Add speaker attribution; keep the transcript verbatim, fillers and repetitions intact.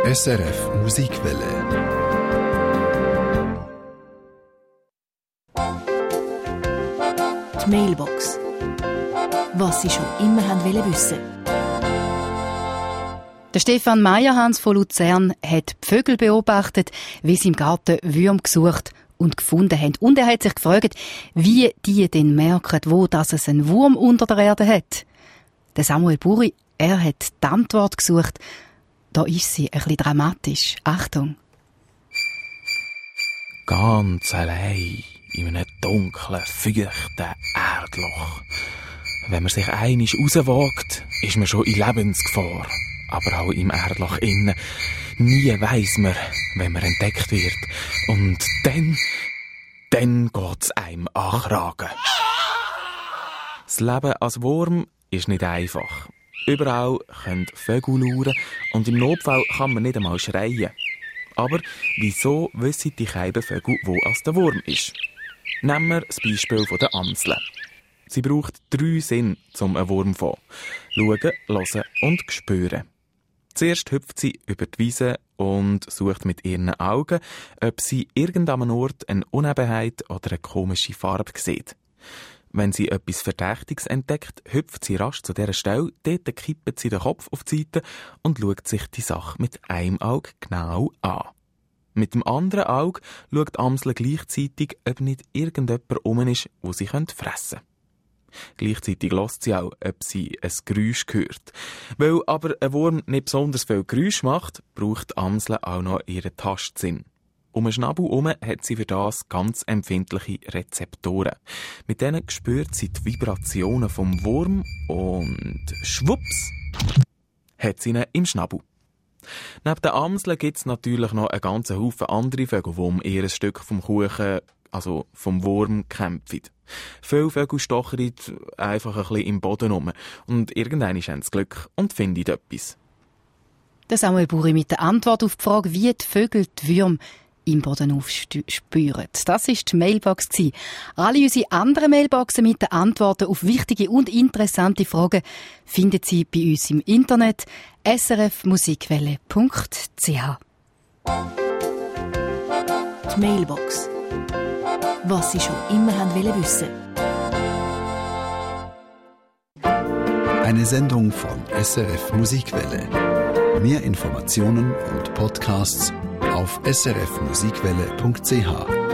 Speaker 1: S R F Musikwelle.
Speaker 2: Die Mailbox. Was Sie schon immer haben wollen wissen. Der Stefan Meyerhans von Luzern hat die Vögel beobachtet, wie sie im Garten Würmer gesucht und gefunden haben. Und er hat sich gefragt, wie die denn merken, wo das es einen Wurm unter der Erde hat. Der Samuel Buri, er hat die Antwort gesucht. Da ist sie ein bisschen dramatisch. Achtung.
Speaker 3: Ganz allein in einem dunklen, feuchten Erdloch. Wenn man sich einmal rauswagt, ist man schon in Lebensgefahr. Aber auch im Erdloch innen. Nie weiss man, wenn man entdeckt wird. Und dann, dann geht's einem an den Kragen. Das Leben als Wurm ist nicht einfach. Überall können Vögel lauern und im Notfall kann man nicht einmal schreien. Aber wieso wissen die Keibenvögel, wo als der Wurm ist? Nehmen wir das Beispiel von der Amsel. Sie braucht drei Sinne, um einen Wurm zu fangen. Schauen, hören und spüren. Zuerst hüpft sie über die Wiese und sucht mit ihren Augen, ob sie irgendeinem Ort eine Unebenheit oder eine komische Farbe sieht. Wenn sie etwas Verdächtiges entdeckt, hüpft sie rasch zu dieser Stelle, dort kippt sie den Kopf auf die Seite und schaut sich die Sache mit einem Auge genau an. Mit dem anderen Auge schaut die Amsel gleichzeitig, ob nicht irgendjemand rum ist, wo sie fressen könnte. Gleichzeitig hört sie auch, ob sie ein Geräusch hört. Weil aber ein Wurm nicht besonders viel Geräusch macht, braucht die Amsel auch noch ihren Tastsinn. Um den Schnabel herum hat sie für das ganz empfindliche Rezeptoren. Mit denen spürt sie die Vibrationen vom Wurm und schwupps hat sie ihn im Schnabel. Neben den Amseln gibt es natürlich noch einen ganzen Haufen andere Vögel, die um ihr Stück vom Kuchen, also vom Wurm, kämpfen. Viele Vögel stochern einfach ein bisschen im Boden rum. Und irgendwann haben sie Glück und finden etwas.
Speaker 2: Der Samuel Buri mit der Antwort auf die Frage, wie die Vögel die Würmer im Boden aufspüren. Das war die Mailbox. Alle unsere anderen Mailboxen mit den Antworten auf wichtige und interessante Fragen finden Sie bei uns im Internet s r f musikwelle punkt c h. Die Mailbox. Was Sie schon immer haben wollen wissen.
Speaker 1: Eine Sendung von S R F Musikwelle. Mehr Informationen und Podcasts auf s r f musikwelle punkt c h.